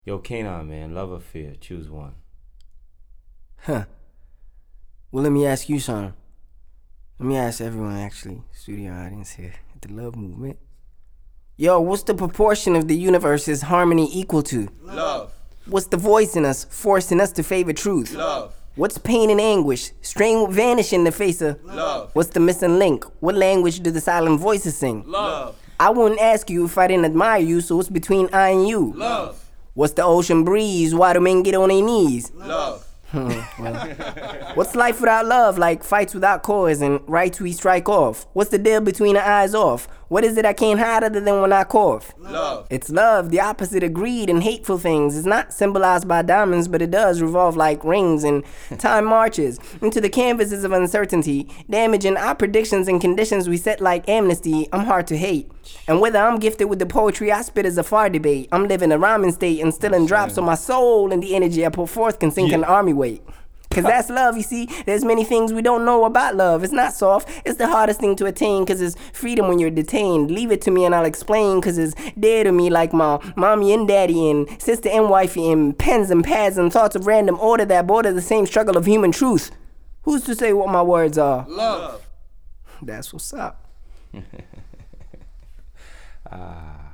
Yo, Kanon, man, love or fear? Choose one. Huh. Well, let me ask you something. Let me ask everyone, actually, studio audience here at the Love Movement. Yo, what's the proportion of the universe's harmony equal to? Love. What's the voice in us, forcing us to favor truth? Love. What's pain and anguish? Strain will vanish in the face of Love. What's the missing link? What language do the silent voices sing? Love. I wouldn't ask you if I didn't admire you, so what's between I and you? Love. What's the ocean breeze? Why do men get on their knees? Love. What's life without love? Like fights without cause and rights we strike off. What's the deal between the eyes off? What is it I can't hide other than when I cough? Love. It's love, the opposite of greed and hateful things. It's not symbolized by diamonds, but it does revolve like rings, and time marches into the canvases of uncertainty, damaging our predictions and conditions we set like amnesty. I'm hard to hate. And whether I'm gifted with the poetry I spit is a far debate. I'm living a rhyming state and still in drops, so my soul and the energy I put forth can sink an army weight. Cause that's love, you see. There's many things we don't know about love. It's not soft, it's the hardest thing to attain. Cause it's freedom when you're detained. Leave it to me and I'll explain. Cause it's dear to me like my mommy and daddy and sister and wifey and pens and pads and thoughts of random order that border the same struggle of human truth. Who's to say what my words are? Love. That's what's up. Ah.